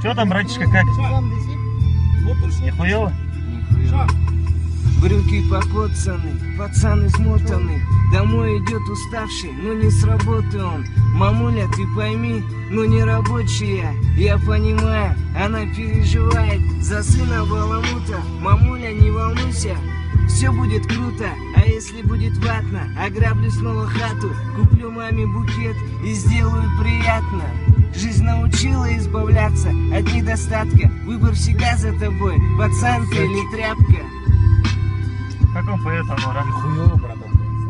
Что там, братишка, как? Нихуево? Нихуево. Брюки покоцаны, пацан измотанный. Домой идет уставший, но не с работы он. Мамуля, ты пойми, ну не рабочая. Я понимаю, она переживает за сына баламута. Мамуля, не волнуйся, все будет круто. А если будет ватно, ограблю снова хату. Куплю маме букет и сделаю приятно. Жизнь научила избавляться от недостатка. Выбор всегда за тобой, пацан ты или тряпка. Как он поет, Анвара? Хуёво, братан.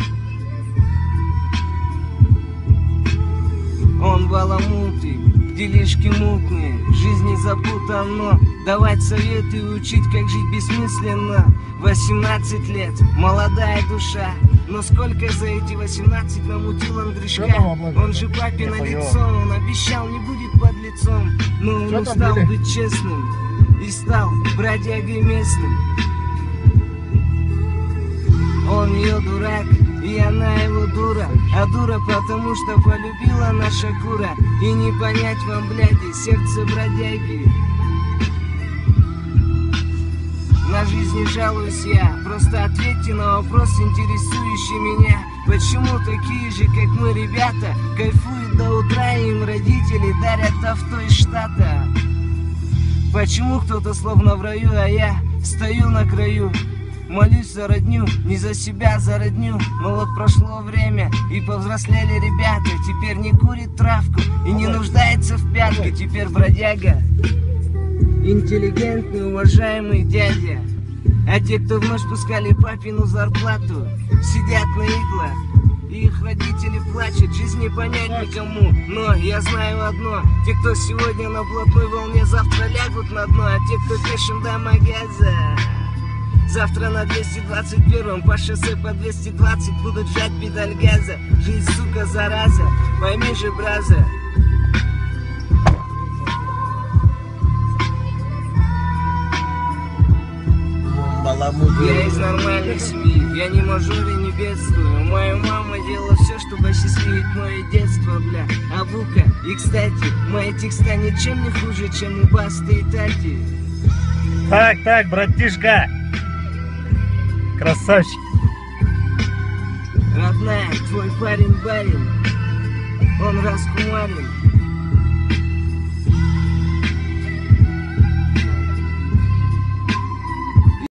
Он баламутый, делишки мутные, жизни запутано. Давать советы и учить, как жить бессмысленно. 18 лет, молодая душа. Но сколько за эти 18 намутил Андрюшка? Он же папе на лицо, он обещал, не будет под лицом. Но он устал быть честным и стал бродягой местным. Он ее дурак, и она его дура. А дура потому, что полюбила наша кура. И не понять вам, бляди, сердце бродяги. На жизнь не жалуюсь я, просто ответьте на вопрос, интересующий меня. Почему такие же, как мы, ребята, кайфуют до утра, и им родители дарят авто из штата? Почему кто-то словно в раю, а я стою на краю? Молюсь за родню, не за себя, за родню. Но вот прошло время, и повзрослели ребята. Теперь не курит травку и не нуждается в пятке. Теперь бродяга, интеллигентный, уважаемый дядя. А те, кто вновь пускали папину зарплату, сидят на иглах, и их родители плачут. Жизнь не понять никому, но я знаю одно: те, кто сегодня на блатной волне, завтра лягут на дно. А те, кто пешим до магаза, завтра на 221-м по шоссе по 220 будут жать педаль газа. Жизнь, сука, зараза, пойми же, браза. Я из нормальной семьи, я не мажор и не бедствую. Моя мама делала все, чтобы осчастливить мое детство, бля. А бука, и кстати, мои текста ничем не хуже, чем у Басты и Тати. Так, братишка. Красавчик. Родная, твой парень барин, он раскумарен.